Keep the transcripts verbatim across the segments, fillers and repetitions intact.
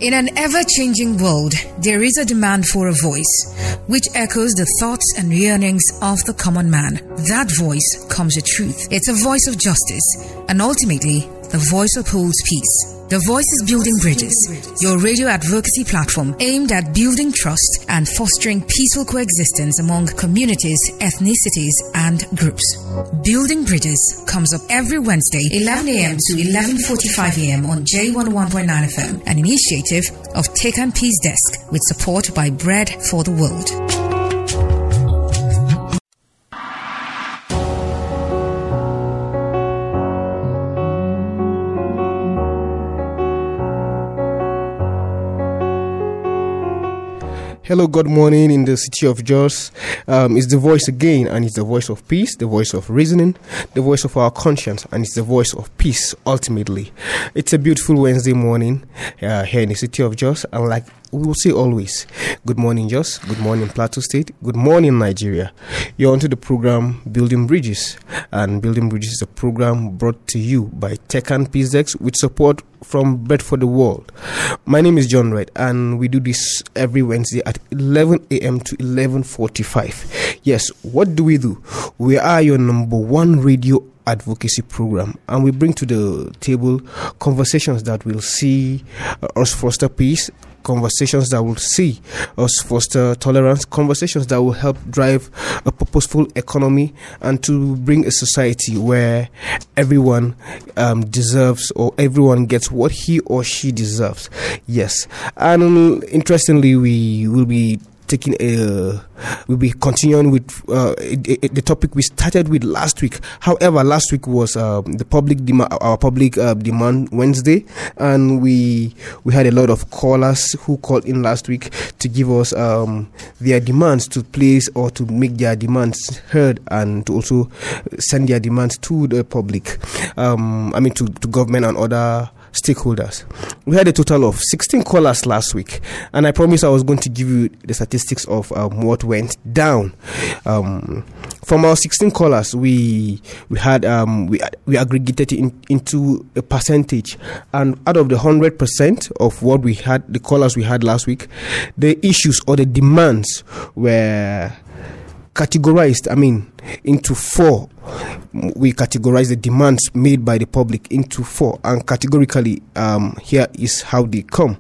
In an ever-changing world, there is a demand for a voice, which echoes the thoughts and yearnings of the common man. That voice comes with truth. It's a voice of justice, and ultimately, the voice upholds peace. The Voice is Building Bridges, your radio advocacy platform aimed at building trust and fostering peaceful coexistence among communities, ethnicities, and groups. Building Bridges comes up every Wednesday, eleven a.m. to eleven forty-five a.m. on J one oh one point nine F M, an initiative of Take and Peace Desk with support by Bread for the World. Hello, good morning in the city of Jos. Um, it's the voice again, and it's the voice of peace, the voice of reasoning, the voice of our conscience, and it's the voice of peace, ultimately. It's a beautiful Wednesday morning uh, here in the city of Jos, and like we will say always, good morning, Jos, good morning, Plateau State, good morning, Nigeria. You're onto the program Building Bridges, and Building Bridges is a program brought to you by Tech and Peace Desk with support from Bread for the World. My name is John Wright, and we do this every Wednesday at eleven a.m. to eleven forty-five. Yes, what do we do? We are your number one radio advocacy program, and we bring to the table conversations that will see uh, us foster peace, conversations that will see us foster tolerance, conversations that will help drive a purposeful economy, and to bring a society where everyone um, deserves, or everyone gets what he or she deserves. Yes, and interestingly, we will be taking a we'll be continuing with uh, it, it, the topic we started with last week. However, last week was uh, the public demand, our public uh, demand Wednesday, and we we had a lot of callers who called in last week to give us um, their demands to place or to make their demands heard, and to also send their demands to the public. Um, I mean, to, to government and other stakeholders. We had a total of sixteen callers last week, and I promised I was going to give you the statistics of um, what went down. Um, from our sixteen callers, we we had um, we we aggregated it in, into a percentage, and out of the hundred percent of what we had, the callers we had last week, the issues or the demands were categorized, I mean, into four. We categorize the demands made by the public into four, and categorically, um, here is how they come.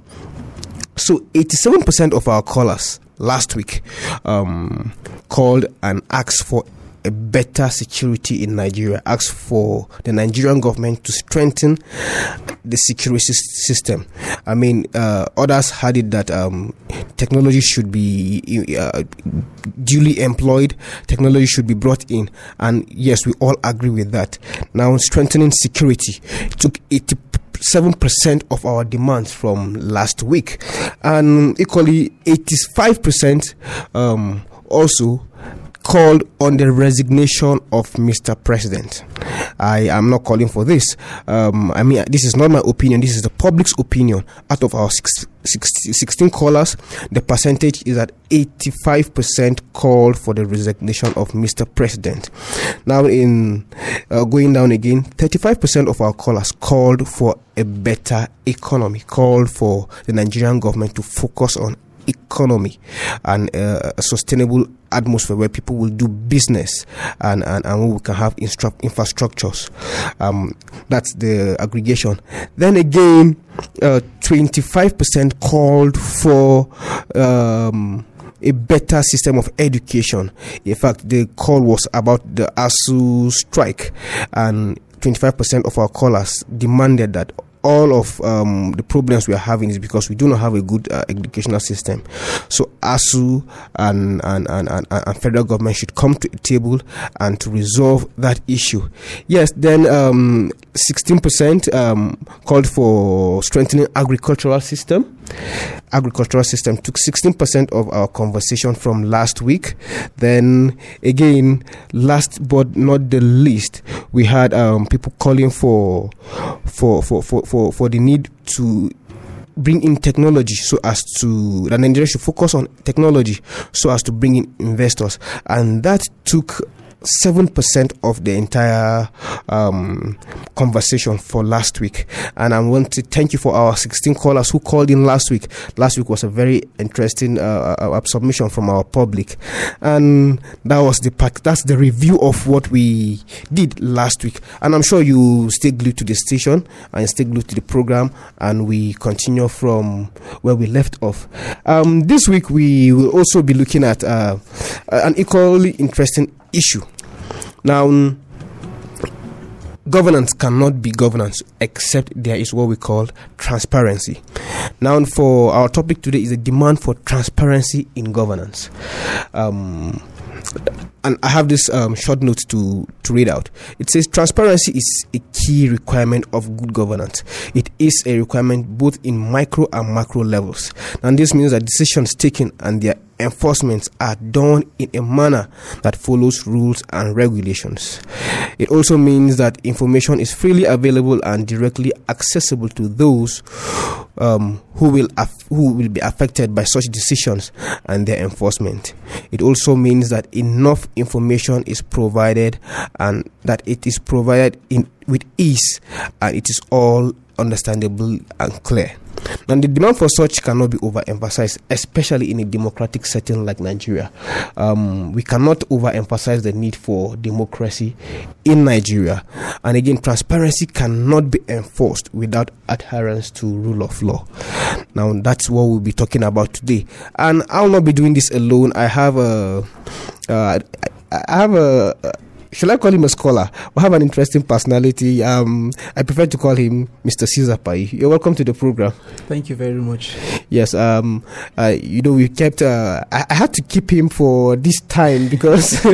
So, eighty-seven percent of our callers last week um, called and asked for a better security in Nigeria, asked for the Nigerian government to strengthen the security system. I mean, uh, others had it that um, technology should be uh, duly employed, technology should be brought in, and yes, we all agree with that. Now, strengthening security took eighty-seven percent of our demands from last week, and equally eighty-five percent um, also called on the resignation of Mister President. I am not calling for this. Um, I mean, this is not my opinion. This is the public's opinion. Out of our six, six, sixteen callers, the percentage is at eighty-five percent called for the resignation of Mister President. Now, in uh, going down again, thirty-five percent of our callers called for a better economy, called for the Nigerian government to focus on economy and uh, a sustainable atmosphere where people will do business, and, and, and we can have instru- infrastructures. Um, that's the aggregation. Then again, uh, twenty-five percent called for um, a better system of education. In fact, the call was about the ASUU strike, and twenty-five percent of our callers demanded that all of um, the problems we are having is because we do not have a good uh, educational system. So ASUU and, and, and, and, and federal government should come to a table and to resolve that issue. Yes, then um, sixteen percent um, called for strengthening agricultural system. Agricultural system took sixteen percent of our conversation from last week. Then again, last but not the least, we had um, people calling for for for for for, for the need to bring in technology so as to that Nigeria should focus on technology so as to bring in investors, and that took seven percent of the entire um, conversation for last week. And I want to thank you for our sixteen callers who called in last week. Last week was a very interesting uh, uh, submission from our public, and that was the pack. That's the review of what we did last week. And I'm sure you stay glued to the station and stay glued to the program, and we continue from where we left off. Um, this week we will also be looking at uh, an equally interesting issue. Now, um, governance cannot be governance except there is what we call transparency. Now, for our topic today is a demand for transparency in governance. Um, and I have this um, short note to, to read out. It says, transparency is a key requirement of good governance. It is a requirement both in micro and macro levels. And this means that decisions taken and their enforcements are done in a manner that follows rules and regulations. It also means that information is freely available and directly accessible to those um, who will af- who will be affected by such decisions and their enforcement. It also means that enough information is provided and that it is provided in with ease and it is all understandable and clear. And the demand for such cannot be overemphasized, especially in a democratic setting like Nigeria. Um, we cannot overemphasize the need for democracy in Nigeria. And again, transparency cannot be enforced without adherence to rule of law. Now, that's what we'll be talking about today. And I'll not be doing this alone. I have a, uh, I have a, a Shall I call him a scholar? We have an interesting personality. Um, I prefer to call him Mister Caesar Pai. You're welcome to the program. Thank you very much. Yes, um, uh, you know, we kept, uh, I, I had to keep him for this time because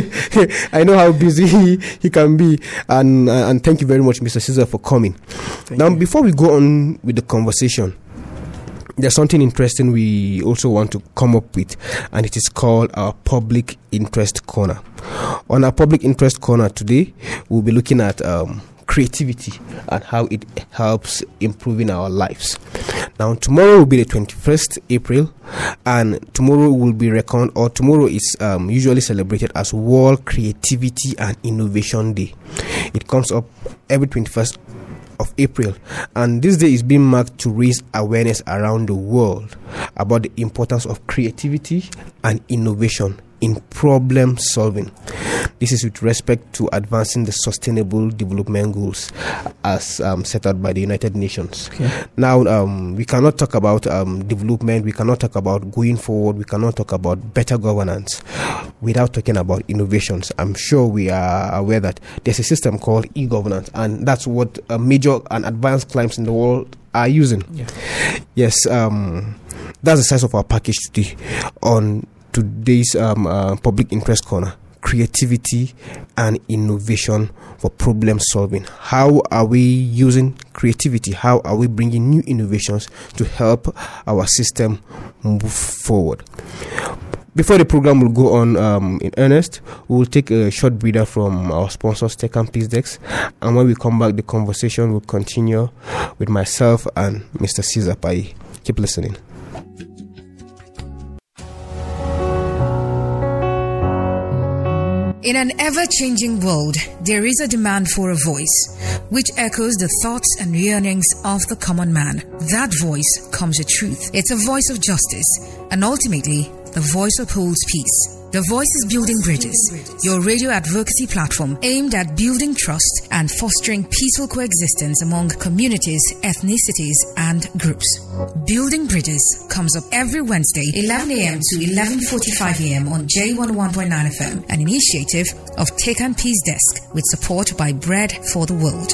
I know how busy he, he can be. And, uh, and thank you very much, Mister Caesar, for coming. Thank now, you. Before we go on with the conversation, there's something interesting we also want to come up with, and it is called our Public Interest Corner. On our Public Interest Corner today, we'll be looking at um, creativity and how it helps improving our lives. Now, tomorrow will be the twenty-first of April, and tomorrow will be reckoned, or tomorrow is um, usually celebrated as World Creativity and Innovation Day. It comes up every twenty-first of April, and this day is being marked to raise awareness around the world about the importance of creativity and innovation in problem solving. This is with respect to advancing the Sustainable Development Goals as um, set out by the United Nations. Okay. Now, um, we cannot talk about um, development, we cannot talk about going forward, we cannot talk about better governance without talking about innovations. I'm sure we are aware that there's a system called e-governance, and that's what uh, major and advanced clients in the world are using. Yeah. Yes, um, that's the size of our package today on today's um, uh, Public Interest Corner. Creativity and innovation for problem solving. How are we using creativity? How are we bringing new innovations to help our system move forward? Before the program will go on um, in earnest, we will take a short breather from our sponsors, Tech and Peace Desk, and when we come back, the conversation will continue with myself and Mister Caesar Pai. Keep listening. In an ever-changing world, there is a demand for a voice, which echoes the thoughts and yearnings of the common man. That voice comes with truth. It's a voice of justice, and ultimately, the voice upholds peace. The Voice is Building Bridges, your radio advocacy platform aimed at building trust and fostering peaceful coexistence among communities, ethnicities, and groups. Building Bridges comes up every Wednesday, eleven a.m. to eleven forty-five a.m. on J one oh one point nine F M, an initiative of Tech and Peace Desk with support by Bread for the World.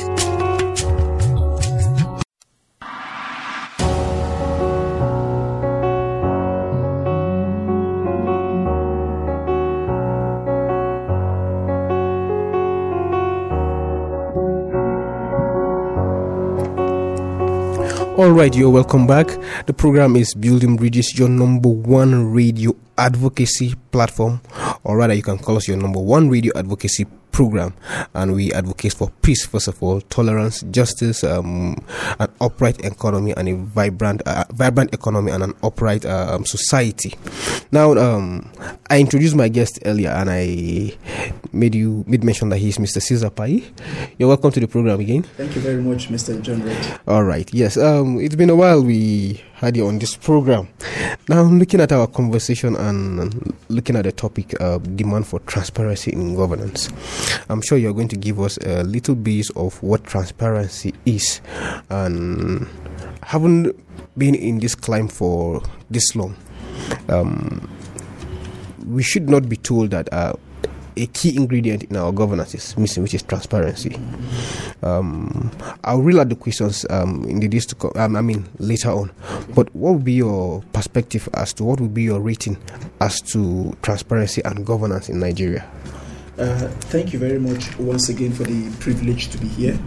All right, you're welcome back. The program is Building Bridges, your number one radio advocacy platform, or rather, you can call us your number one radio advocacy program, and we advocate for peace, first of all, tolerance, justice, um, an upright economy, and a vibrant, uh, vibrant economy, and an upright uh, um, society. Now, um, I introduced my guest earlier, and I made you made mention that he's Mister Caesar Pai. You're welcome to the program again. Thank you very much, Mister John Red. All right. Yes. Um, it's been a while we had you on this program. Now, looking at our conversation and looking at the topic, uh, demand for transparency in governance, I'm sure you're going to give us a little bit of what transparency is. And having been in this climb for this long, um, we should not be told that uh, a key ingredient in our governance is missing, which is transparency. Um, I'll reel out the questions um, in the days to come, um, I mean, later on. But what would be your perspective as to what would be your rating as to transparency and governance in Nigeria? Uh, thank you very much once again for the privilege to be here.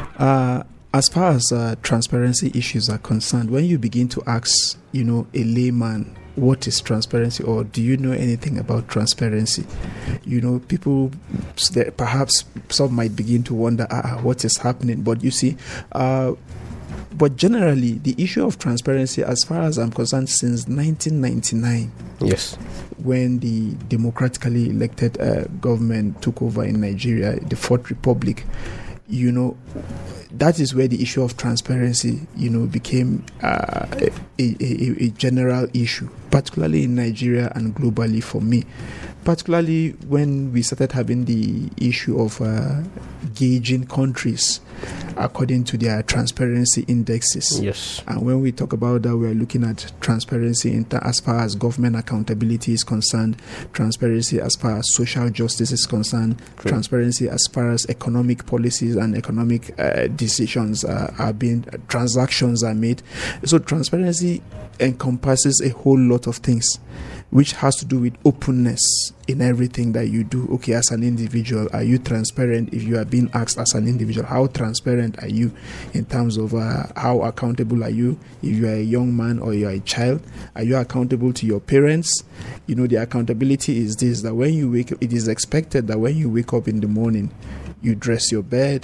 Uh, as far as uh, transparency issues are concerned, when you begin to ask, you know, a layman, what is transparency, or do you know anything about transparency? You know, people, perhaps some might begin to wonder, ah, what is happening? But you see, uh, but generally, the issue of transparency, as far as I'm concerned, since nineteen ninety-nine, yes, when the democratically elected uh, government took over in Nigeria, the Fourth Republic, you know, that is where the issue of transparency, you know, became uh, a, a, a general issue, particularly in Nigeria and globally for me. Particularly when we started having the issue of uh, gauging countries according to their transparency indexes. Yes. And when we talk about that, we're looking at transparency in th- as far as government accountability is concerned, transparency as far as social justice is concerned, True. transparency as far as economic policies and economic uh, decisions uh, are being, uh, transactions are made. So transparency encompasses a whole lot of things, which has to do with openness in everything that you do. Okay, as an individual, are you transparent? If you are being asked as an individual, how transparent are you in terms of uh, how accountable are you? If you are a young man or you are a child, are you accountable to your parents? You know, the accountability is this, that when you wake up, it is expected that when you wake up in the morning, you dress your bed,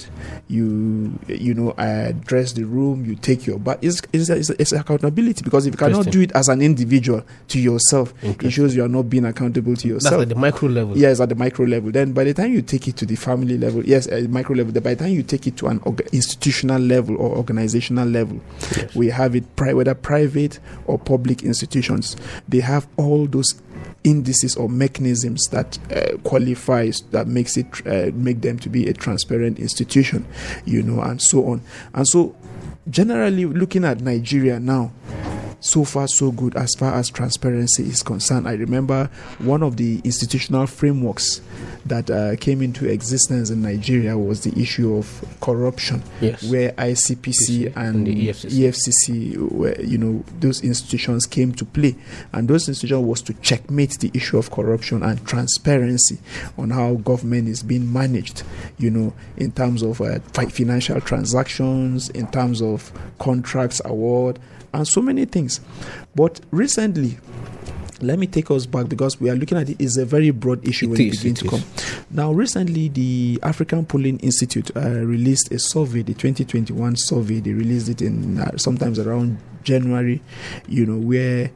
you you know, uh, dress the room, you take your bath. It's, it's, it's, it's accountability, because if you cannot do it as an individual to yourself, it shows you are not being accountable to yourself. That's at the micro level. Yes, at the micro level. Then by the time you take it to the family level, yes, at the micro level, by the time you take it to an orga- institutional level or organizational level, yes. we have it, pri- whether private or public institutions, they have all those indices or mechanisms that uh, qualifies, that makes it uh, make them to be a transparent institution, you know, and so on. And so generally looking at Nigeria now, so far so good as far as transparency is concerned. I remember one of the institutional frameworks that uh, came into existence in Nigeria was the issue of corruption, yes. where I C P C and, and the E F C C, E F C C where, you know, those institutions came to play, and those institutions was to checkmate the issue of corruption and transparency on how government is being managed, you know, in terms of uh, financial transactions, in terms of contracts award, and so many things. But recently, let me take us back, because we are looking at it is a very broad issue it when is, it begins to is. come. Now, recently, the African Polling Institute uh, released a survey, the twenty twenty-one survey. They released it in uh, sometimes around January, you know, where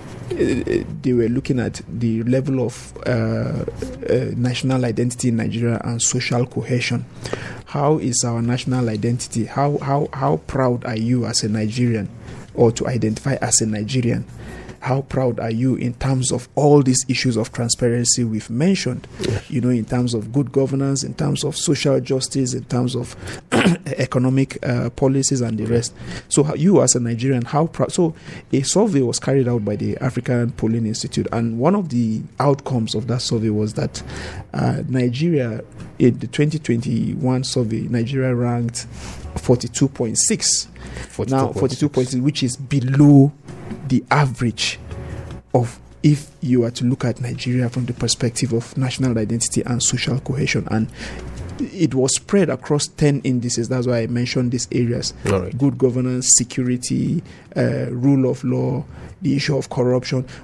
uh, they were looking at the level of uh, uh, national identity in Nigeria and social cohesion. How is our national identity? How how how proud are you as a Nigerian, or to identify as a Nigerian? How proud are you in terms of all these issues of transparency we've mentioned? Yes. You know, in terms of good governance, in terms of social justice, in terms of economic uh, policies and the rest. So you as a Nigerian, how proud? So a survey was carried out by the African Polling Institute, and one of the outcomes of that survey was that uh, Nigeria, in the twenty twenty-one survey, Nigeria ranked forty-two point six. Now, forty-two point six, which is below the average of, if you were to look at Nigeria from the perspective of national identity and social cohesion. And it was spread across ten indices. That's why I mentioned these areas. Right. Good governance, security, uh, rule of law, the issue of corruption.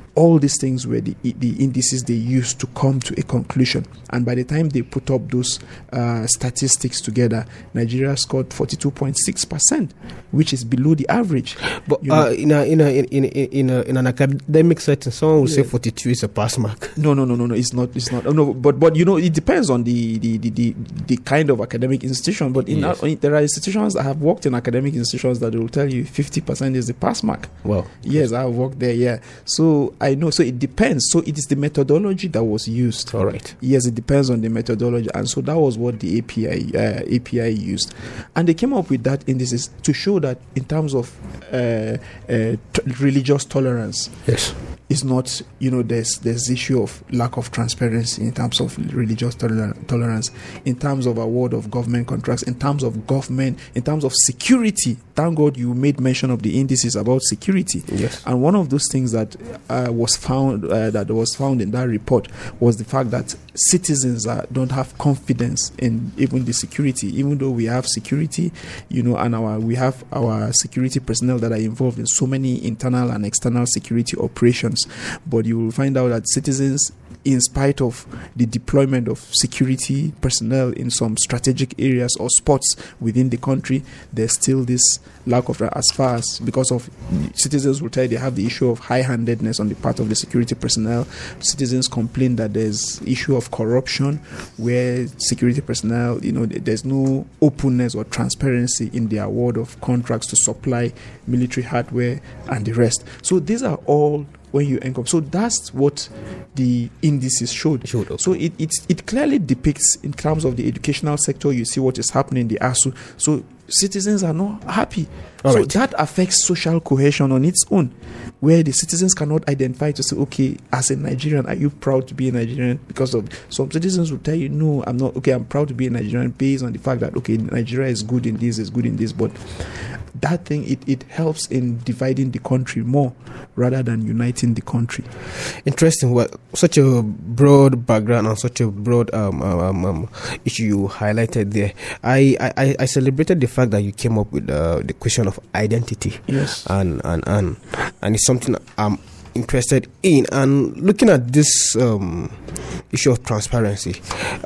All these things were the the indices they used to come to a conclusion. And by the time they put up those uh, statistics together, Nigeria scored forty-two point six percent, which is below the average. But uh, in a in a in a, in, a, in an academic setting, someone will yeah. say forty-two is a pass mark. No, no, no, no, no. It's not. It's not. No, but but you know, it depends on the the the, the, the kind of academic institution. But in, yes. our, there are institutions that have worked in academic institutions that will tell you fifty percent is the pass mark. Well, yes, I have worked there. Yeah, so I know. So it depends. So it is the methodology that was used. All right. Yes, it depends on the methodology, and so that was what the A P I uh, A P I used, and they came up with that indices to show that in terms of uh, uh, t- religious tolerance. Yes. It's not, you know, there's there's issue of lack of transparency in terms of religious toler- tolerance, in terms of award of government contracts, in terms of government, in terms of security. Thank God you made mention of the indices about security. Yes. And one of those things that uh, was found uh, that was found in that report was the fact that citizens uh, don't have confidence in even the security, even though we have security, you know, and our we have our security personnel that are involved in so many internal and external security operations. But you will find out that citizens, in spite of the deployment of security personnel in some strategic areas or spots within the country, there's still this lack of, as far as, because of citizens will tell you they have the issue of high-handedness on the part of the security personnel. Citizens complain that there's issue of corruption where security personnel, you know, there's no openness or transparency in the award of contracts to supply military hardware and the rest. So these are all when you end up. So that's what the indices showed. showed okay. So it, it it clearly depicts in terms of the educational sector, you see what is happening in the A S U. So citizens are not happy. All so right. that affects social cohesion on its own, where the citizens cannot identify to say, okay, as a Nigerian, are you proud to be a Nigerian? Because of some citizens will tell you, no, I'm not. Okay, I'm proud to be a Nigerian based on the fact that, okay, Nigeria is good in this, is good in this, but that thing, it, it helps in dividing the country more rather than uniting the country. Interesting. Well, such a broad background and such a broad um, um, um, issue you highlighted there. I, I, I celebrated the fact that you came up with uh, the question of identity. Yes. And, and, and, and it's something I'm interested in. And looking at this um, issue of transparency,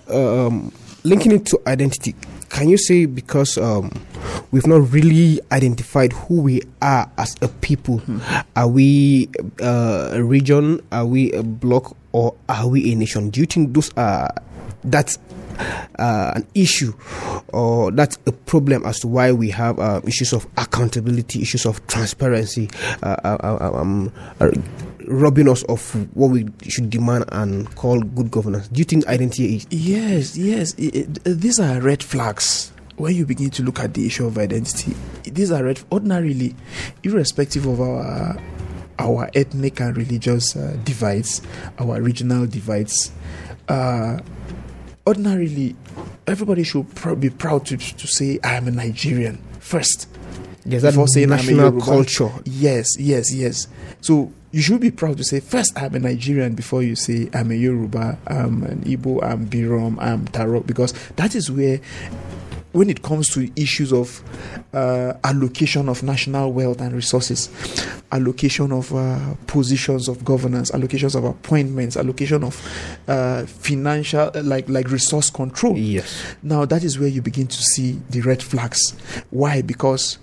um, linking it to identity, can you say because um, we've not really identified who we are as a people? Hmm. Are we uh, a region? Are we a bloc? Or are we a nation? Do you think those are that's uh, an issue, or that's a problem as to why we have uh, issues of accountability, issues of transparency, uh, uh, um, uh, robbing us of what we should demand and call good governance? Do you think identity is? Yes, yes. It, it, these are red flags. When you begin to look at the issue of identity, these are red. Ordinarily, irrespective of our our ethnic and religious uh, divides, our regional divides, uh, ordinarily, everybody should pr- be proud to to say, "I am a Nigerian" first. Yes, that national culture. Yes, yes, yes. So you should be proud to say, first, I'm a Nigerian, before you say, I'm a Yoruba, I'm an Igbo, I'm Birom, I'm Tarok, because that is where, when it comes to issues of uh, allocation of national wealth and resources, allocation of uh, positions of governance, allocations of appointments, allocation of uh, financial, like like resource control. Yes. Now, that is where you begin to see the red flags. Why? Because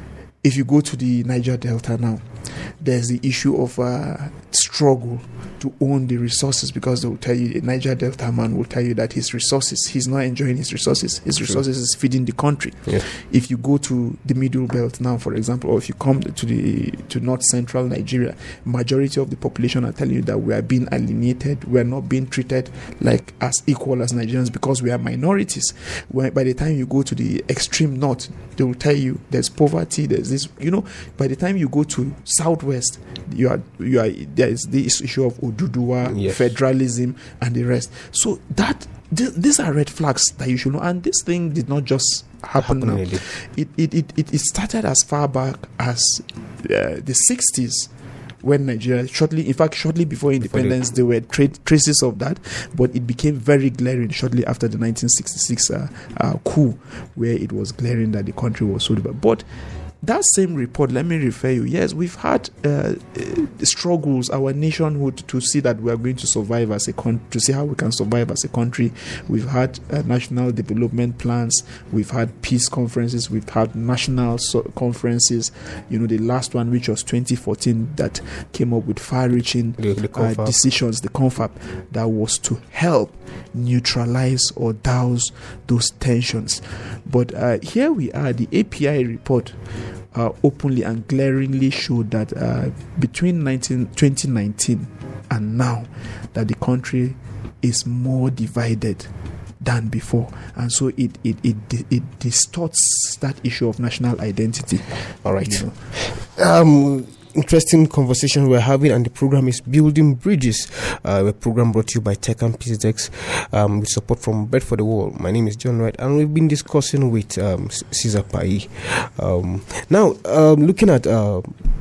if you go to the Niger Delta now, there's the issue of uh, struggle to own the resources, because they will tell you, a Niger Delta man will tell you that his resources, he's not enjoying his resources. His sure. resources is feeding the country. Yeah. If you go to the Middle Belt now, for example, or if you come to the to North Central Nigeria, majority of the population are telling you that we are being alienated. We are not being treated like as equal as Nigerians because we are minorities. When, by the time you go to the extreme north, they will tell you there's poverty, there's this. You know, by the time you go to Southwest, you are you are there is this issue of Oduduwa, yes. federalism, and the rest. So that th- these are red flags that you should know. And this thing did not just happen now. It it, it it it started as far back as uh, the sixties. When Nigeria, shortly, in fact, shortly before independence, there were tra- traces of that, but it became very glaring shortly after the nineteen sixty-six uh, uh, coup, where it was glaring that the country was so divided. But that same report, let me refer you. Yes, we've had uh, struggles, our nationhood, to see that we are going to survive as a country, to see how we can survive as a country. We've had uh, national development plans. We've had peace conferences. We've had national so- conferences. You know, the last one, which was twenty fourteen, that came up with far-reaching the, the uh, decisions, the confab, that was to help neutralize or douse those tensions. But uh, here we are, the A P I report Uh, openly and glaringly showed that uh, between nineteen, twenty nineteen and now, that the country is more divided than before, and so it it it, it distorts that issue of national identity. All right. You know. Um. Interesting conversation we're having, and the program is Building Bridges, uh, a program brought to you by Tech and P Z X um, with support from Bread for the World. My name is John Wright, and we've been discussing with um, Caesar Pai. Um, now, um, looking at uh,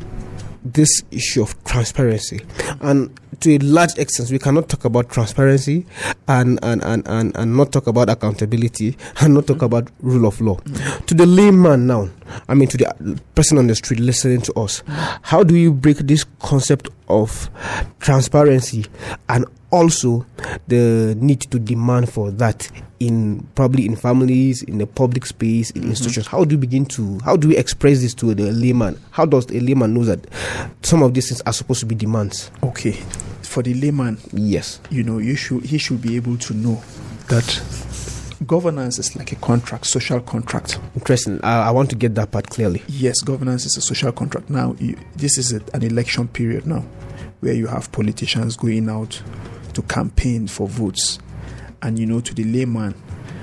this issue of transparency, and to a large extent, we cannot talk about transparency and and, and, and, and not talk about accountability and not talk mm-hmm. about rule of law. Mm-hmm. To the layman now, I mean, to the person on the street listening to us, mm-hmm. how do you break this concept of transparency and also the need to demand for that in probably in families, in the public space, in mm-hmm. institutions? How do you begin to, how do we express this to the layman? How does a layman know that some of these things are supposed to be demands? Okay. For the layman, yes, you know, you should he should be able to know that governance is like a contract, social contract. Interesting. I, I want to get that part clearly. Yes, governance is a social contract. Now, you, this is a, an election period now, where you have politicians going out to campaign for votes, and you know, to the layman,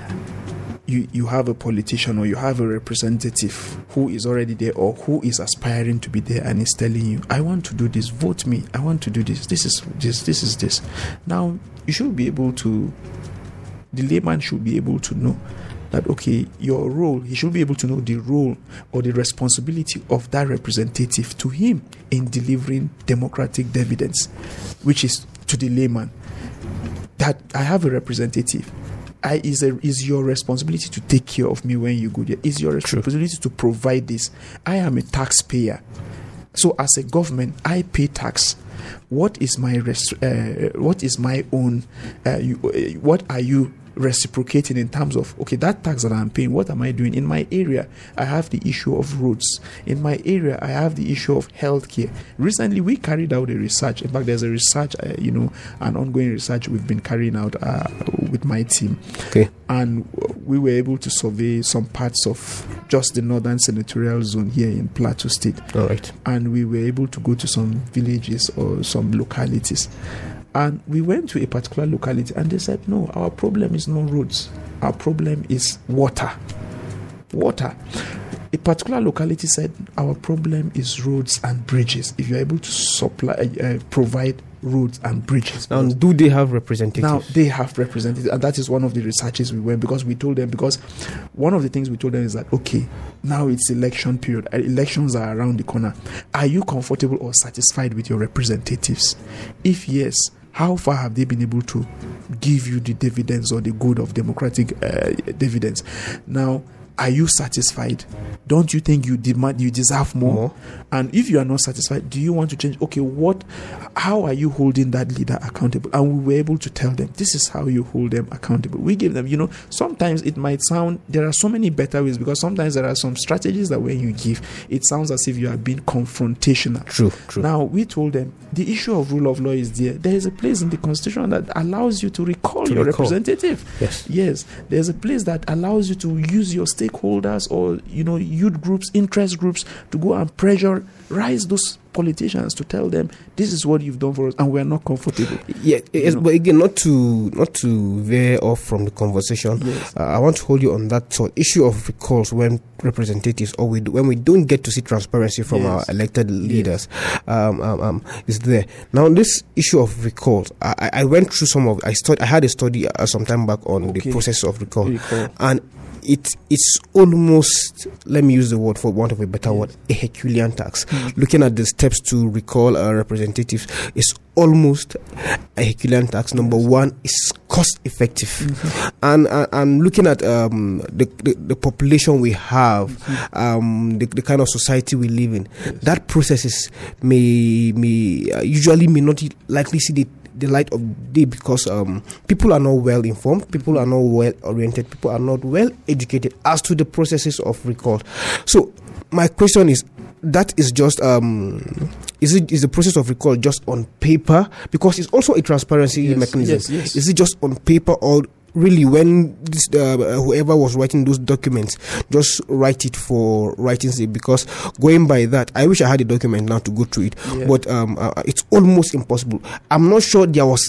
you you have a politician or you have a representative who is already there or who is aspiring to be there and is telling you, I want to do this, vote me, I want to do this, this is this, this is this. Now, you should be able to, the layman should be able to know that, okay, your role, he should be able to know the role or the responsibility of that representative to him in delivering democratic dividends, which is to the layman, that I have a representative. I, is, a, is your responsibility to take care of me when you go there. Is your responsibility True. to provide this. I am a taxpayer. So as a government, I pay tax. What is my res- uh, what is my own, uh, you, uh, what are you reciprocating in terms of, okay, that tax that I'm paying, what am I doing? In my area, I have the issue of roads. In my area, I have the issue of healthcare. Recently, we carried out a research. In fact, there's a research, uh, you know, an ongoing research we've been carrying out uh, with my team. Okay. And we were able to survey some parts of just the northern senatorial zone here in Plateau State. All right. And we were able to go to some villages or some localities. And we went to a particular locality and they said, no, our problem is not roads. Our problem is water. Water. A particular locality said, our problem is roads and bridges. If you're able to supply, uh, provide roads and bridges. Now, do they have representatives? Now, they have representatives. And that is one of the researches we went, because we told them, because one of the things we told them is that, okay, now it's election period. Elections are around the corner. Are you comfortable or satisfied with your representatives? If yes, how far have they been able to give you the dividends or the good of democratic uh, dividends? Now, are you satisfied? Don't you think you demand, you deserve more? more? And if you are not satisfied, do you want to change? Okay, what? How are you holding that leader accountable? And we were able to tell them, this is how you hold them accountable. We give them, you know, sometimes it might sound, there are so many better ways, because sometimes there are some strategies that when you give, it sounds as if you are being confrontational. True, true. Now, we told them, the issue of rule of law is there. There is a place in the Constitution that allows you to recall to your recall. representative. Yes. Yes. There's a place that allows you to use your stakeholders or, you know, youth groups, interest groups to go and pressure, rise those politicians to tell them, this is what you've done for us and we're not comfortable. Yeah, yes, but again, not to not to veer off from the conversation, yes. uh, I want to hold you on that thought. Issue of recalls when representatives or we do, when we don't get to see transparency from yes. our elected leaders yes. um, um, um, is there. Now, this issue of recalls, I, I went through some of, I studied, I had a study uh, some time back on okay. the process of recall. recall. And it it's almost, let me use the word for want of a better yes. word, a Herculean task. Mm-hmm. Looking at the steps to recall uh, representatives is almost a Herculean task. Number yes. one is cost effective, mm-hmm. and uh, and looking at um, the, the the population we have, mm-hmm. um, the, the kind of society we live in, yes. that processes may may uh, usually may not likely see the the light of day because um, people are not well informed, people are not well oriented, people are not well educated as to the processes of recall. So my question is, that is just um, is it is the process of recall just on paper, because it's also a transparency yes, mechanism? Yes, yes. Is it just on paper, or really when this, uh, whoever was writing those documents just write it for writing's sake? Because going by that, I wish I had a document now to go through it, yeah. but um, uh, it's almost impossible. I'm not sure there was.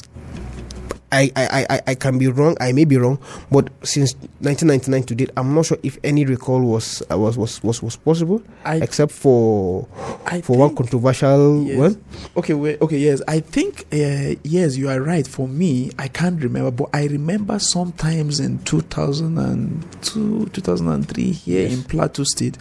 I, I, I, I can be wrong. I may be wrong, but since nineteen ninety-nine to date, I'm not sure if any recall was uh, was, was was was possible, I, except for I for one controversial yes. one. Okay, wait, okay, yes, I think uh, yes, you are right. For me, I can't remember, but I remember sometimes in two thousand two, two thousand three here yes. in Plateau State,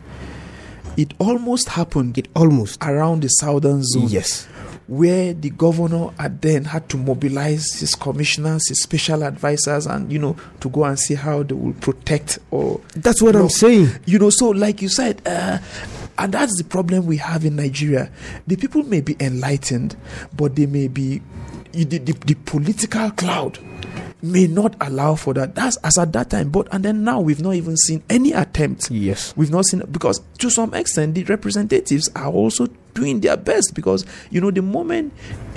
it almost happened. It almost around the southern zone. Yes. Where the governor had then had to mobilize his commissioners, his special advisors, and, you know, to go and see how they will protect or... That's what you know, I'm saying. You know, so like you said, uh, and that's the problem we have in Nigeria. The people may be enlightened, but they may be... The, the, the political cloud may not allow for that. That's as at that time. But and then now we've not even seen any attempt. Yes. We've not seen, because to some extent the representatives are also doing their best, because, you know, the moment,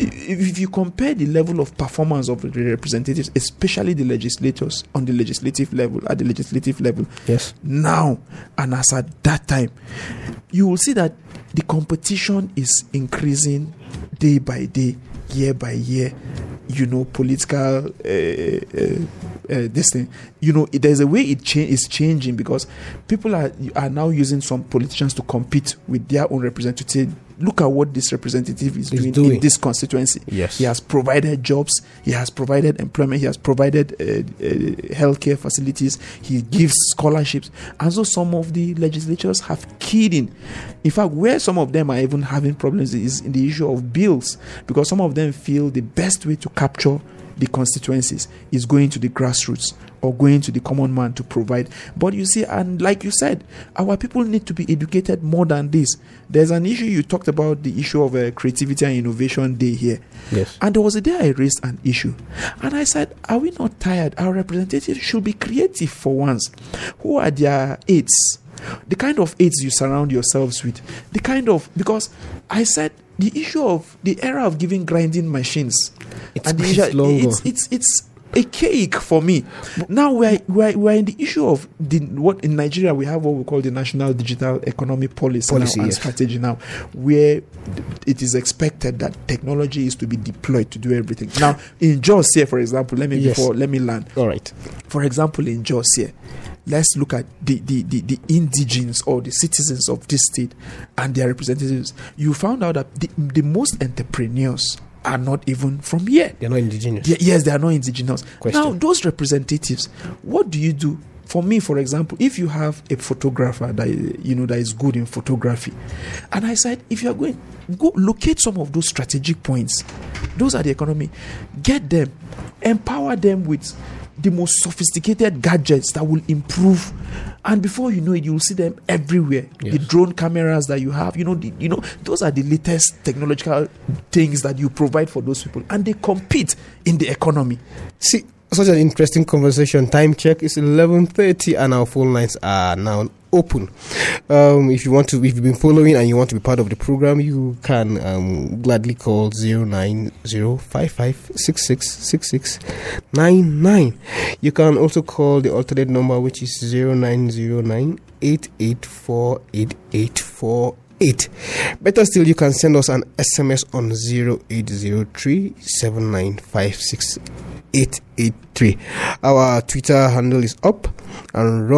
if you compare the level of performance of the representatives, especially the legislators on the legislative level, at the legislative level, yes, now and as at that time, you will see that the competition is increasing day by day, year by year. You know, political uh, uh, uh, this thing. You know, it, there's a way it cha- is changing, because people are are now using some politicians to compete with their own representative. Look at what this representative is doing, doing in this constituency. Yes, he has provided jobs, he has provided employment, he has provided uh, uh, healthcare facilities, he gives scholarships, and so some of the legislatures have keyed in. In fact, where some of them are even having problems is in the issue of bills, because some of them feel the best way to capture the constituencies is going to the grassroots or going to the common man to provide. But you see, and like you said, our people need to be educated more than this. There's an issue you talked about, the issue of a uh, creativity and innovation day here. Yes. And there was a day I raised an issue, and I said, are we not tired? Our representatives should be creative for once. Who are their aides? The kind of aides you surround yourselves with. The kind of, because I said, the issue of the era of giving grinding machines, it's, and the it's, issue, longer. it's it's it's a cake for me. Now we're, we're we're in the issue of the what in Nigeria we have what we call the National Digital Economy Policy, Policy now, and yes. strategy now, where it is expected that technology is to be deployed to do everything. Now in Jos here, for example, let me yes. before let me learn. All right. For example, in Jos here, let's look at the, the, the, the indigenes or the citizens of this state and their representatives. You found out that the, the most entrepreneurs are not even from here. They're not indigenous. They, yes, they are not indigenous. Question. Now, those representatives, what do you do? For me, for example, if you have a photographer that you know that is good in photography, and I said, if you are going, go locate some of those strategic points. Those are the economy. Get them, empower them with the most sophisticated gadgets that will improve, and before you know it, you will see them everywhere. Yes. The drone cameras that you have, you know, the, you know, those are the latest technological things that you provide for those people, and they compete in the economy. See, such an interesting conversation. Time check is eleven thirty, and our phone lines are now open. Um, if you want to, if you've been following and you want to be part of the program, you can um, gladly call zero nine zero five five six six six six nine nine. You can also call the alternate number, which is zero nine zero nine eight eight four eight eight four eight. Better still, you can send us an S M S on zero eight zero three seven nine five six eight eight three. Our Twitter handle is up and running.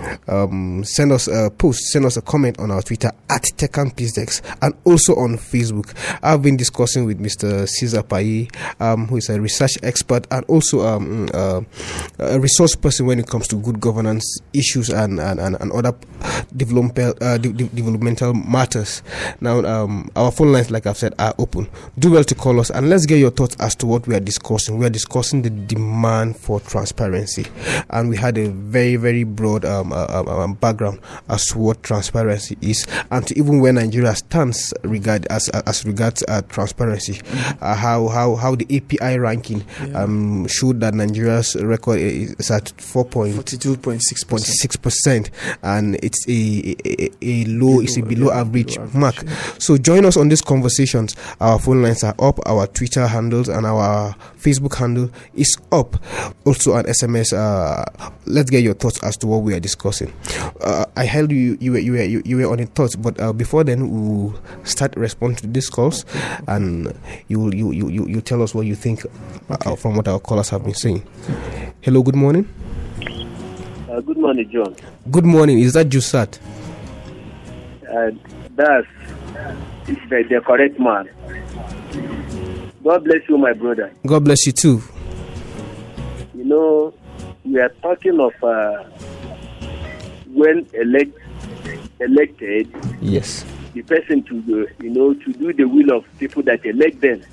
um, send us a post, send us a comment on our Twitter at TechandPeaceDex, and also on Facebook. I've been discussing with Mister Caesar Paye, um, who is a research expert and also um, uh, a resource person when it comes to good governance issues and, and, and, and other developmental, uh, de- de- developmental matters. Now, um, our phone lines, like I've said, are open. Do well to call us, and let's get your thoughts as to what we are discussing. We are discussing the demand for transparency, and we had a very, very broad um, uh, um, background as to what transparency is, and to even where Nigeria stands regard as as regards uh, transparency. Mm-hmm. Uh, how how how the A P I ranking yeah. um, showed that Nigeria's record is at four point forty-two point six percent, and it's a a, a low, it's a below yeah, average below mark. average, yeah. So join us on these conversations. Our phone lines are up, our Twitter handles and our Facebook handle is up. Also an S M S. Uh, let's get your thoughts as to what we are discussing. Uh, I heard you you were you were you, you were on your thoughts, but uh, before then we'll start responding to these calls, okay, okay. and you you you you you tell us what you think uh, from what our callers have been saying. Hello, good morning. Uh, good morning, John. Good morning. Is that Jusat? Uh, that's the, the correct man. God bless you, my brother. God bless you too. You know, we are talking of uh, when elect, elected, yes, the person to do, you know, to do the will of people that elect them.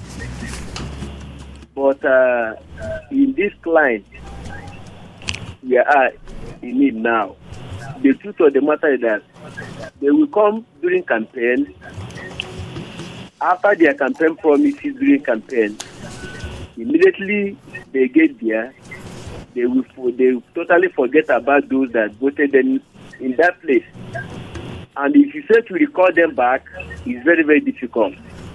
But uh, in this climate, we are in it now. The truth of the matter is that they will come during campaign. After their campaign promises during campaign, immediately they get there, they will they will totally forget about those that voted them in that place. And if you say to recall them back, it's very, very difficult.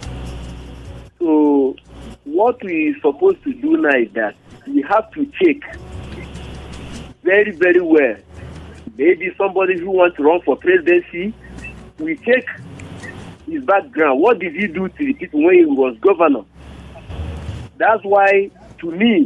So what we are supposed to do now is that we have to check very, very well. Maybe somebody who wants to run for presidency, we check his background. What did he do to the people when he was governor? That's why, to me,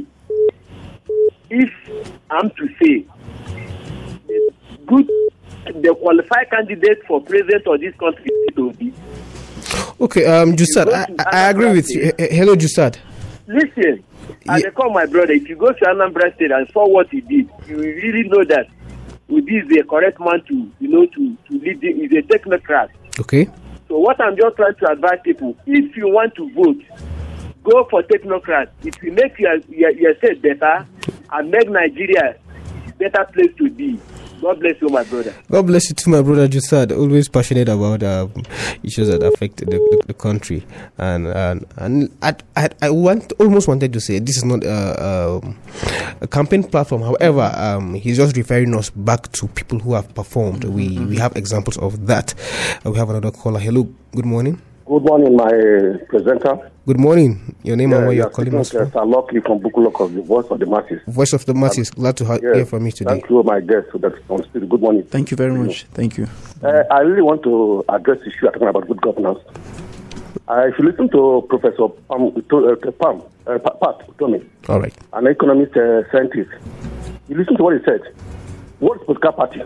if I'm to say, the good, the qualified candidate for president of this country to be. Okay, um, Jusad, I, I agree with you. H- Hello, Jusad. Listen, yeah. I call my brother. If you go to Anambra State and saw what he did, you will really know that with this is a correct man to, you know, to, to lead. The, he's a technocrat. Okay. So what I'm just trying to advise people, if you want to vote, go for technocrats. It will make your, your, your state better and make Nigeria a better place to be. God bless you, my brother. God bless you too, my brother Jusad. Always passionate about um, issues that affect the, the, the country, and and, and I, I I want almost wanted to say this is not a, a, a campaign platform. However, um, he's just referring us back to people who have performed. Mm-hmm. We we have examples of that. Uh, we have another caller. Hello, good morning. Good morning, my presenter. Good morning. Your name yeah, and where you're you're calling us from? Sir Lucky from Bukulok of the Voice of the Masses. Voice of the Masses. Glad to ha- yes, hear from you today. Thank you, my guest. So that's on still. Good morning. Thank you very much. Thank you. Uh, I really want to address the issue you're talking about good governance. Uh, if you listen to Professor Pam, to, uh, Pam uh, Pat Tommy, all right, an economist uh, scientist, you listen to what he said. What is political party?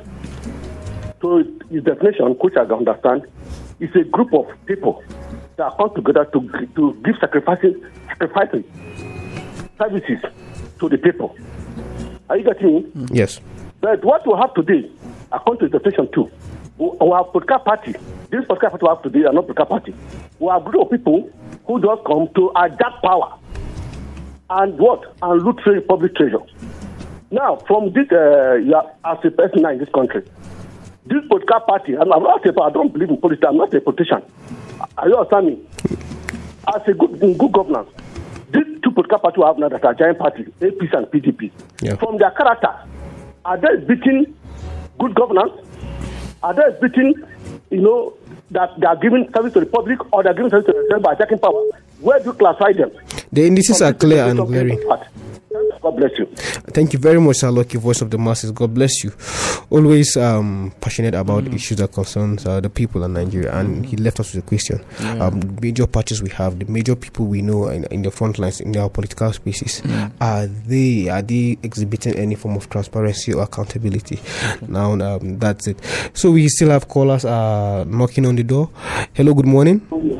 So his definition, which I understand, is a group of people that come together to to give sacrificing, sacrificing services to the people. Are you getting me? Mm. Yes. But what we have today, according to the definition two, we have political party. This political party we have today are not political party. We have a group of people who just come to hijack power and what? And loot the public treasure. Now, from this, uh, you are, as a person in this country, this political party, and I'm not a, I don't believe in politics, I'm not a politician. Are you understand me? As a good, in good governance, these two political parties we have now that are giant parties, A P C and P D P, yeah. From their character, are they exhibiting good governance? Are they exhibiting, you know, that they are giving service to the public or they are giving service to the by attacking power? Where do you classify them? The indices are clear and glaring. God bless you. Thank you very much, Sir Lucky, voice of the masses. God bless you. Always um, passionate about mm. issues that concerns uh, the people in Nigeria. And mm. he left us with a question. Yeah. Um, major parties we have, the major people we know in, in the front lines in our political spaces, mm. are they are they exhibiting any form of transparency or accountability? Okay. Now um, that's it. So we still have callers uh, knocking on the door. Hello, good morning.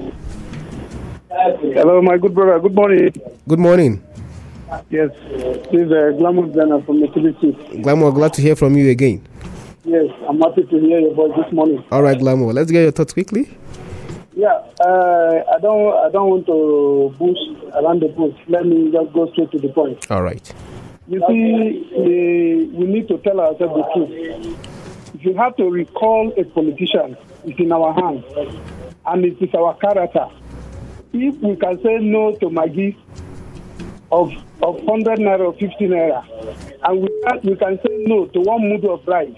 Hello, my good brother. Good morning. Good morning. Yes, this is uh, Glamour Zana from Mitsubishi. Glamour, glad to hear from you again. Yes, I'm happy to hear your voice this morning. All right, Glamour, let's get your thoughts quickly. Yeah, uh, I don't, I don't want to boost around the bush. Let me just go straight to the point. All right. You see, the, we need to tell ourselves the truth. If you have to recall a politician, it's in our hands, and it is our character. If we can say no to Maggie of of one hundred naira or fifty naira, and we can, we can say no to one mood of rice.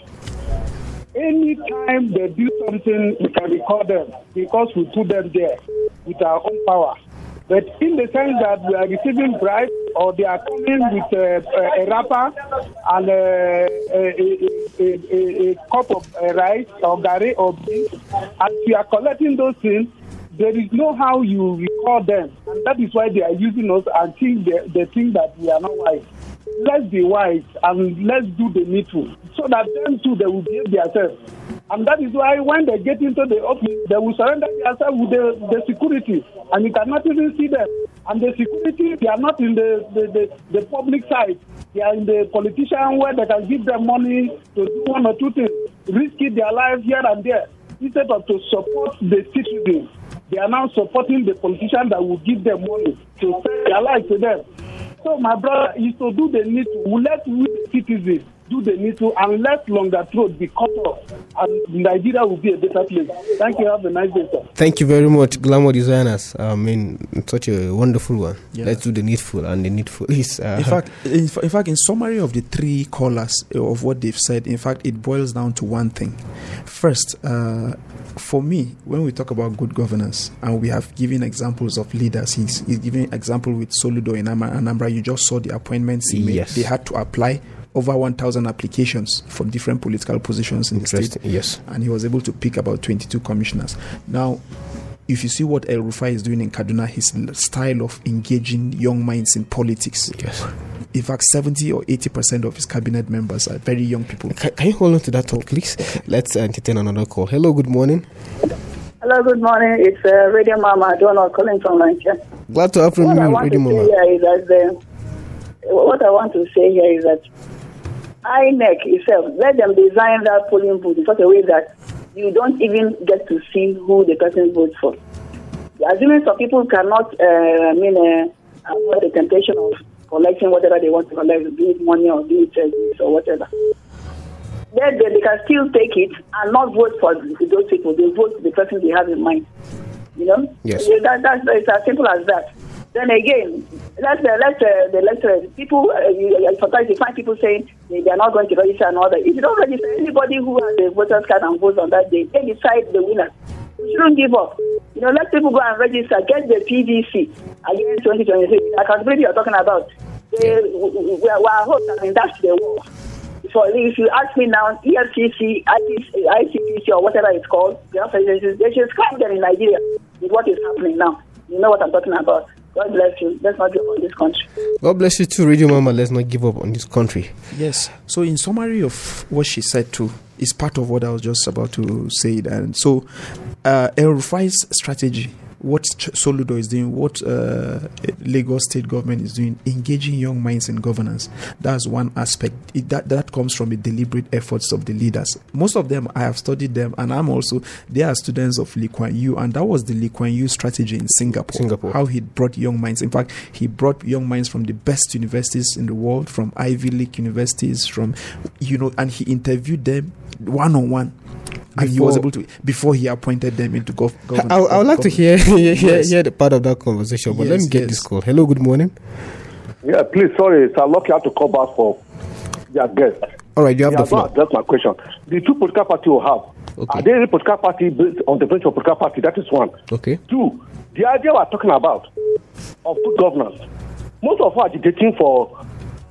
Anytime they do something, we can record them because we put them there with our own power. But in the sense that we are receiving bribes or they are coming with a, a, a wrapper and a, a, a, a, a cup of rice or gari or beans, and we are collecting those things, there is no how you record them. And that is why they are using us and think they, they think that we are not wise. Let's be wise and let's do the needful so that them too, they will behave themselves. And that is why when they get into the office, they will surrender themselves with the, the security. And you cannot even see them. And the security, they are not in the, the, the, the public side. They are in the politician where they can give them money to do one or two things, risking their lives here and there. Instead of to support the citizens, they are now supporting the politician that will give them money to sell their life to them. So my brother is to do the needful. Let we the citizens do the needful and let longer throat be cut off, and Nigeria will be a better place. Thank you. Have a nice day, sir. Thank you very much, Glamour Designers. I mean, such a wonderful one. Yeah. Let's do the needful, and the needful is. Uh, in fact, in, in fact, in summary of the three callers of what they've said, in fact, it boils down to one thing. First, uh, for me, when we talk about good governance, and we have given examples of leaders, he's, he's giving example with Soludo in Anambra. You just saw the appointments he made. Yes. They had to apply over one thousand applications for different political positions in the state. Yes. And he was able to pick about twenty-two commissioners. Now, if you see what El Rufai is doing in Kaduna, his style of engaging young minds in politics. Yes. In fact, seventy or eighty percent of his cabinet members are very young people. Can, can you hold on to that talk, please? Let's entertain another call. Hello, good morning. Hello, good morning. It's uh, Radio Mama Donald calling from Nigeria. Glad to have from what you, I want Radio to Mama. Say here is that the, what I want to say here is that I N E C itself, let them design that polling booth in such a way that you don't even get to see who the person votes for. Assuming some people cannot, uh, I mean, uh, avoid the temptation of collecting whatever they want to collect, be it money or be it service or whatever. Then they, they can still take it and not vote for those people. They vote for the person they have in mind. You know? Yes. So that, that's it's as simple as that. Then again, let's uh, let's uh, the electorate people. Uh, you, uh, sometimes you find people saying they, they are not going to register and all that. If you don't register, anybody who has a voter's card and votes on that day, they decide the winner. You shouldn't give up. You know, let people go and register, get the P V C against twenty twenty-three. Accountability you're talking about. They, we, we are hoping, I mean, that's the war. So if you ask me now, E F C C, I C P C, or whatever it's called, they should come there in Nigeria with what is happening now. You know what I'm talking about. God bless you. Let's not give up on this country. God bless you too, Radio Mama. Let's not give up on this country. Yes. So in summary of what she said too, is part of what I was just about to say. And so uh, El Rufai's strategy, what Soludo is doing, what uh, Lagos state government is doing, engaging young minds in governance. That's one aspect. It, that, that comes from the deliberate efforts of the leaders. Most of them, I have studied them, and I'm also, they are students of Lee Kuan Yew, and that was the Lee Kuan Yew strategy in Singapore. Singapore. How he brought young minds. In fact, he brought young minds from the best universities in the world, from Ivy League universities, from, you know, and he interviewed them one-on-one. And he was able to, before he appointed them into gov- government. I, I would like to hear hear, yes. hear the part of that conversation, but yes, let me get yes. this call. Hello, good morning. Yeah, please, sorry, Sir Lucky had to call back for their guest. All right, you have yeah, the floor. That's my question. The two political parties will have, okay. Are they a political party based on the principle of political party? That is one. Okay. Two, the idea we're talking about of good governance. Most of us are agitating for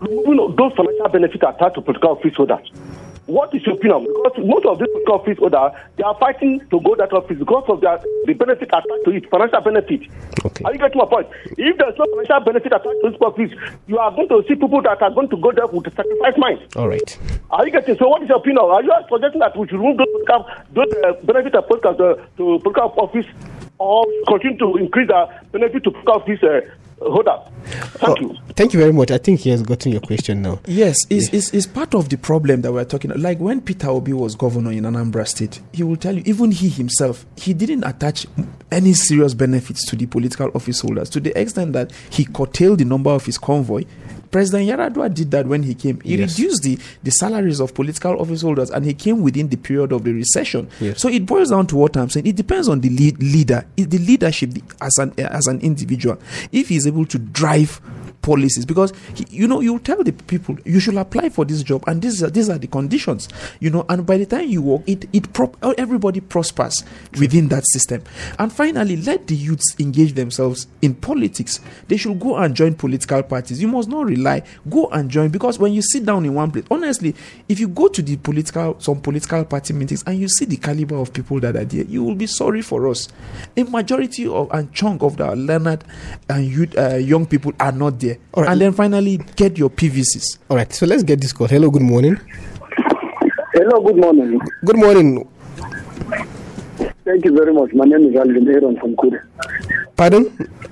removing those financial benefits attached to political office holders. What is your opinion? Because most of these political office holders, they are fighting to go that office because of their, the benefit attached to it, financial benefit. Okay. Are you getting my point? If there's no financial benefit attached to this office, you are going to see people that are going to go there with a sacrifice mind. All right. Are you getting? So what is your opinion? Are you suggesting that we should remove those, political, those uh, benefits of political, uh, to political office, or continue to increase the benefit to political office uh, holders? Thank oh, you. Thank you very much. I think he has gotten your question now. Yes, it's, it's, it's part of the problem that we're talking about. Like when Peter Obi was governor in Anambra State, he will tell you, even he himself, he didn't attach any serious benefits to the political office holders to the extent that he curtailed the number of his convoy. President Yar'Adua did that when he came. He yes. reduced the, the salaries of political office holders, and he came within the period of the recession. Yes. So it boils down to what I'm saying. It depends on the lead, leader, the leadership as an as an individual. If he's able to drive policies, because he, you know, you tell the people you should apply for this job, and these are these are the conditions, you know, and by the time you work, it it prop, everybody prospers within that system. And finally, let the youths engage themselves in politics. They should go and join political parties. You must not rely. Go and join, because when you sit down in one place, honestly, if you go to the political some political party meetings and you see the caliber of people that are there, you will be sorry for us. A majority of and chunk of the learned and youth, uh, young people are not there. All right. And then finally, get your P V Cs. All right, so let's get this call. Hello, good morning. Hello, good morning. Good morning. Thank you very much. My name is Alvin Aaron from Kuru. Pardon?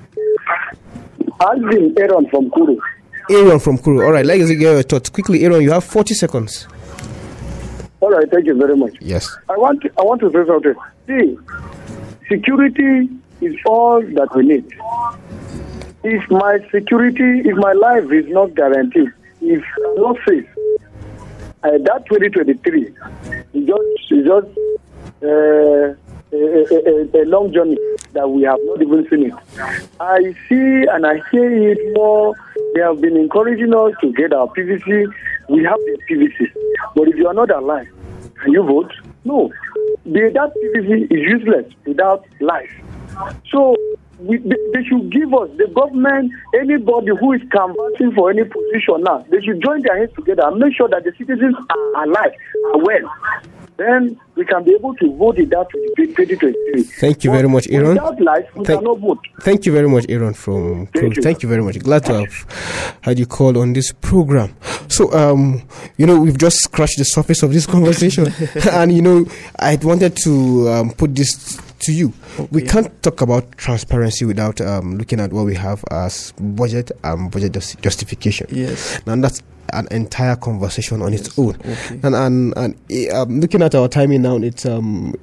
Alvin Aaron from Kuru. Aaron from Kuru. All right, let's get your thoughts. Quickly, Aaron, you have forty seconds. All right, thank you very much. Yes. I want to, I want to say something. See, security is all that we need. If my security, if my life is not guaranteed, if I'm not safe, uh, that twenty twenty-three is just, is just uh, a, a, a long journey that we have not even seen it. I see and I hear it more. They have been encouraging us to get our P V C. We have the P V C. But if you are not alive, can you vote? No. The, that P V C is useless without life. So, We, they, they should give us, the government, anybody who is canvassing for any position now, they should join their heads together and make sure that the citizens are alive, are well. Then we can be able to vote in that twenty twenty-three. Thank you very much, Aaron. Without life, we Thank, cannot vote. Thank you very much, Aaron from Thank you. Thank you very much. Glad to have had you call on this program. So, um, you know, we've just scratched the surface of this conversation. And, you know, I wanted to um, put this to you. Okay. We can't talk about transparency without um, looking at what we have as budget and budget just justification. Yes. And that's an entire conversation on yes. its own. Okay. And and, and um, looking at our timing now, it's um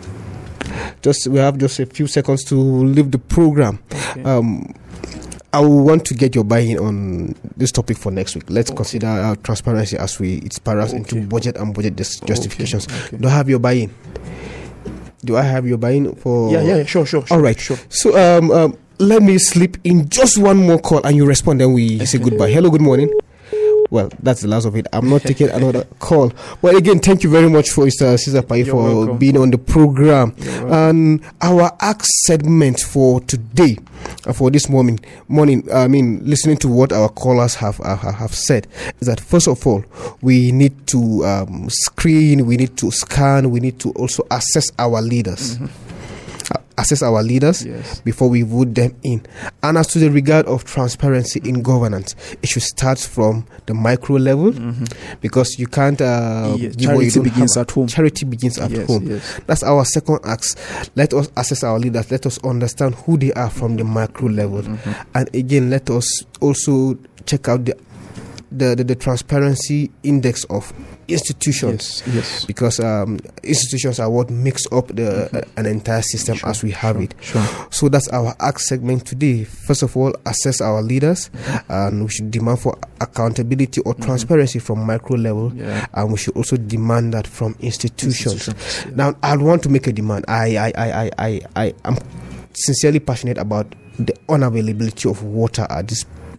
just we have just a few seconds to leave the program. Okay. Um, I want to get your buy-in on this topic for next week. Let's okay. consider our transparency as we it spirals okay. into budget and budget dis- justifications. Okay. Okay. Do I have your buy-in? Do I have your buy-in for? Yeah, yeah, sure, sure. sure All right, sure. So, um, um, let me slip in just one more call, and you respond. Then we okay. say goodbye. Hello, good morning. Well, that's the last of it. I'm not taking another call. But again, thank you very much for Mister Caesar Pai for welcome. being on the program. And our Ask segment for today, uh, for this morning, morning, I mean, listening to what our callers have uh, have said, is that first of all, we need to um, screen, we need to scan, we need to also assess our leaders. Mm-hmm. assess our leaders yes. before we vote them in. And as to the regard of transparency in governance, it should start from the micro level mm-hmm. because you can't uh, yes. charity begins at home. Charity begins at yes, home. Yes. That's our second ask. Let us assess our leaders. Let us understand who they are from the macro level. Mm-hmm. And again, let us also check out the the, the, the transparency index of institutions, yes, yes. because um, institutions are what makes up the mm-hmm. uh, an entire system sure, as we have sure, it. Sure. So that's our ask segment today. First of all, assess our leaders, mm-hmm. and we should demand for accountability or transparency mm-hmm. from micro level, yeah. and we should also demand that from institutions. institutions yeah. Now, I want to make a demand. I, I, I, I, I, I am sincerely passionate about the unavailability of water at this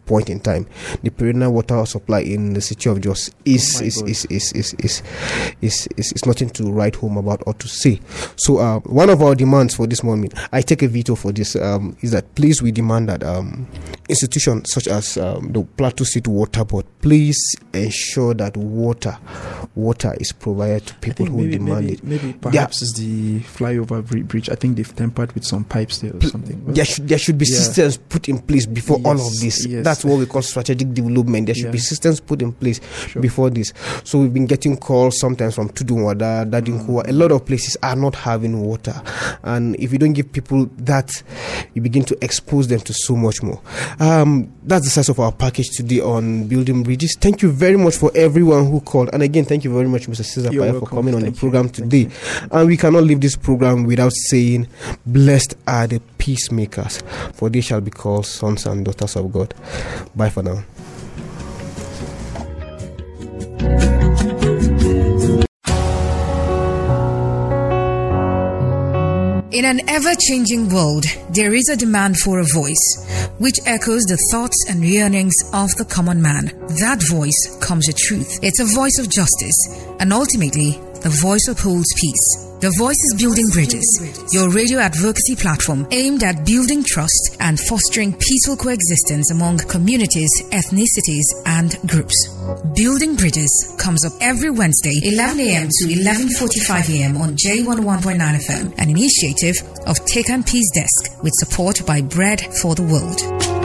point in time. The perennial water supply in the city of Jos is Oh my is, God. is, is, is, is, is, is, is nothing to write home about or to say. So uh, one of our demands for this morning, I take a veto for this, um, is that please we demand that um, institutions such as um, the Plateau State Water Board, please ensure that water water is provided to I people think who maybe, demand maybe, it. maybe perhaps it's the flyover bri- bridge. I think they've tempered with some pipes there or something. There should, there should be Yeah. systems put in place before all of Yes, this. yes. That's what we call strategic development. There should Yeah. be systems put in place Sure. before this. So we've been getting calls sometimes from Tudunwada, Dadinkuwa. A lot of places are not having water. And if you don't give people that, you begin to expose them to so much more. Um, that's the size of our package today on building bridges. Thank you very much for everyone who called. And again, thank you very much, Mister Cesar You're Paya, for welcome. coming on Thank the you. program Thank today. And we cannot leave this program without saying, blessed are the peacemakers, for they shall be called sons and daughters of God. Bye for now. In an ever-changing world, there is a demand for a voice, which echoes the thoughts and yearnings of the common man. That voice comes with truth. It's a voice of justice, and ultimately, the voice upholds peace. The Voice is Building Bridges, your radio advocacy platform aimed at building trust and fostering peaceful coexistence among communities, ethnicities, and groups. Building Bridges comes up every Wednesday, eleven a.m. to eleven forty-five a.m. on J one oh one point nine F M, an initiative of Take and Peace Desk with support by Bread for the World.